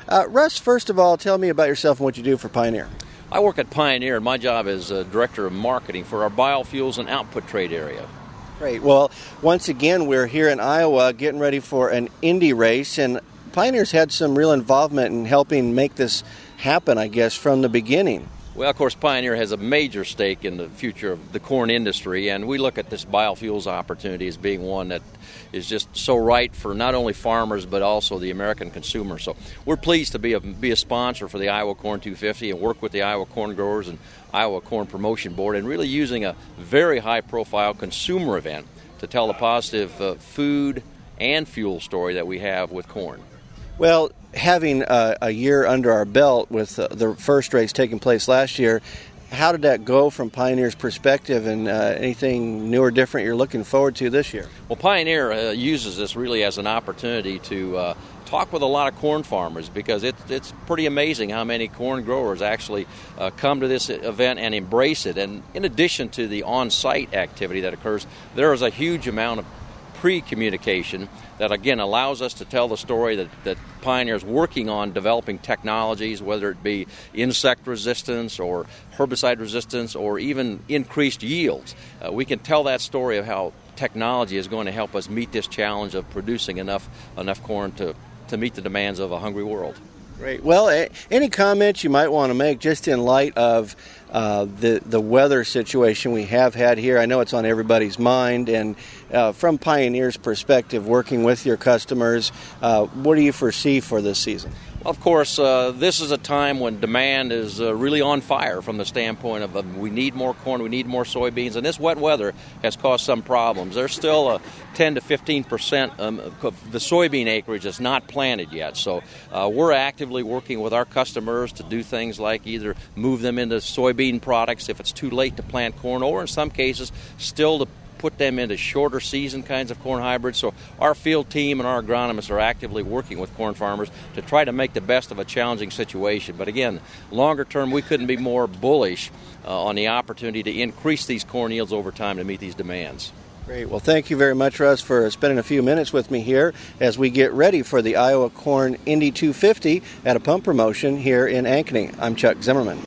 Russ, first of all, tell me about yourself and what you do for Pioneer. I work at Pioneer, and my job is Director of Marketing for our biofuels and output trade area. Great. Well, once again, we're here in Iowa getting ready for an Indy race, and Pioneer's had some real involvement in helping make this happen, I guess, from the beginning. Well, of course, Pioneer has a major stake in the future of the corn industry, and we look at this biofuels opportunity as being one that is just so right for not only farmers but also the American consumer. So we're pleased to be a sponsor for the Iowa Corn 250 and work with the Iowa Corn Growers and Iowa Corn Promotion Board, and really using a very high-profile consumer event to tell the positive food and fuel story that we have with corn. Well, having a year under our belt with the first race taking place last year, how did that go from Pioneer's perspective, and anything new or different you're looking forward to this year? Well, Pioneer uses this really as an opportunity to talk with a lot of corn farmers, because it's pretty amazing how many corn growers actually come to this event and embrace it. And in addition to the on-site activity that occurs, there is a huge amount of pre-communication that, again, allows us to tell the story that Pioneer is working on developing technologies, whether it be insect resistance or herbicide resistance or even increased yields. We can tell that story of how technology is going to help us meet this challenge of producing enough corn to meet the demands of a hungry world. Great. Well, any comments you might want to make just in light of the weather situation we have had here? I know it's on everybody's mind, and from Pioneer's perspective, working with your customers, what do you foresee for this season? Of course, this is a time when demand is really on fire from the standpoint of we need more corn, we need more soybeans, and this wet weather has caused some problems. There's still 10 to 15% of the soybean acreage that's not planted yet. So we're actively working with our customers to do things like either move them into soybean products if it's too late to plant corn, or in some cases still to put them into shorter season kinds of corn hybrids. So our field team and our agronomists are actively working with corn farmers to try to make the best of a challenging situation. But again, longer term, we couldn't be more bullish on the opportunity to increase these corn yields over time to meet these demands. Great. Well, thank you very much, Russ, for spending a few minutes with me here as we get ready for the Iowa Corn Indy 250 at a pump promotion here in Ankeny. I'm Chuck Zimmerman.